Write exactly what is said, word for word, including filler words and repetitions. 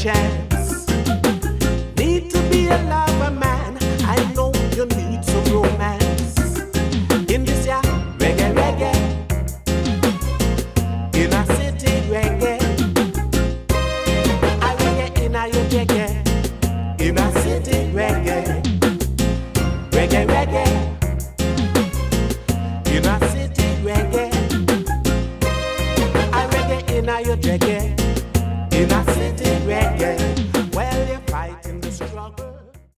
chance. Need to be a lover man. I know you need some romance. In this ya reggae reggae, in a city reggae, I reggae in a your reggae, in a city reggae, reggae reggae, in a city reggae, I reggae in a your reggae.